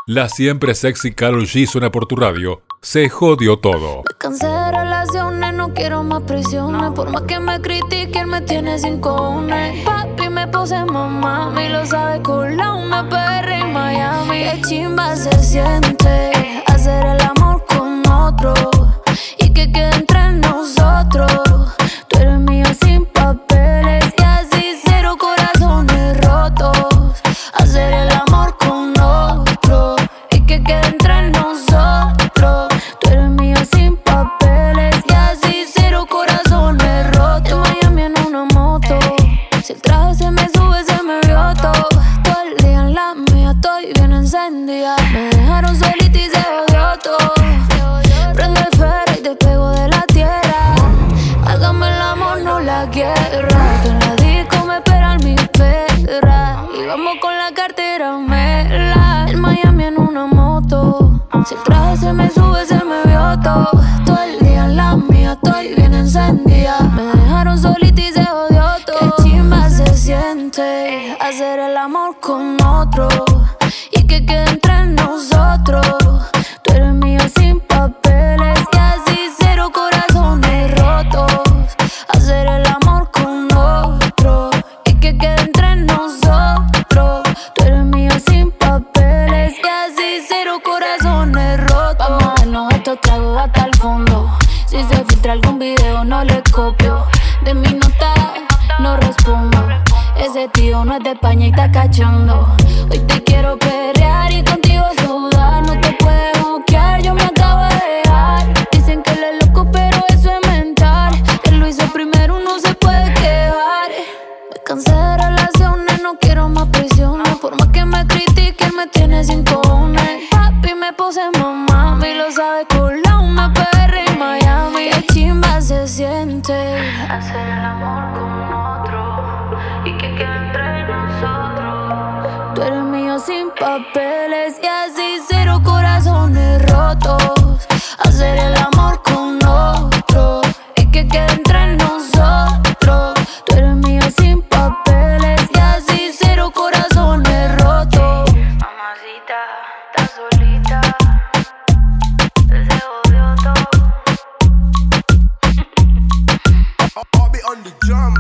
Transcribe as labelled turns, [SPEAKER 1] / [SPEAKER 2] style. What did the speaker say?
[SPEAKER 1] La siempre sexy Karol G suena por tu radio. Se jodió todo.
[SPEAKER 2] Me cansé de relaciones, no quiero más prisiones. Por más que me critiquen, me tiene sin cojones. Papi me puse mamá, y lo sabe con la una PR en Miami. Qué chimba se siente hacer el amor con otro y que quede entre nosotros. Tú eres mío sin papeles y así cero corazones rotos. Hacer el amor con otro y que quede entre nosotros. Tú eres mío sin papeles y así cero corazones rotos. En Miami en una moto, si el traje se me sube se me vio todo. Todo el día en la mía estoy bien encendida. Me dejaron solita y se jodió todo. Prende el ferro y te pego de la tierra. Hágame el amor, no la guerra. Que en la disco me esperan mis perras. Y vamos con la cartera mela. En Miami en una moto, si el traje se me sube se me vio todo. Todo el día en la mía estoy bien encendida. Me dejaron solita y se jodió todo. Qué chimba se siente hacer el amor con otro y que quede entre nosotros. Tú eres mío sin papeles y así cero corazones rotos. Hacer el amor con otro y que quede entre nosotros. Tú eres mío sin papeles y así cero corazones rotos. Vamos a darnos estos tragos hasta el fondo. Si se filtra algún video no le copio. De mi nota no respondo. Ese tío no es de España y está cachando. Hoy te quiero perrear y contigo sudar. No te puedes buquear, yo me acabo de dejar. Dicen que él es loco pero eso es mental. Él lo hizo primero, no se puede quejar. Me cansé de relaciones, no quiero más prisiones. Por más que me critiquen, me tiene sin cojones. Papi me puse mamá, y lo sabe con la una PR en Miami. Qué chimba se siente hacer el amor con otro y que quede entre nosotros. Tú eres mío sin papeles y así cero corazones rotos. Hacer el amor con otro y que quede entre nosotros. Tú eres mío sin papeles y así cero corazones rotos. Mamacita, estás solita, se jodió todo.
[SPEAKER 3] I'll be on the drum.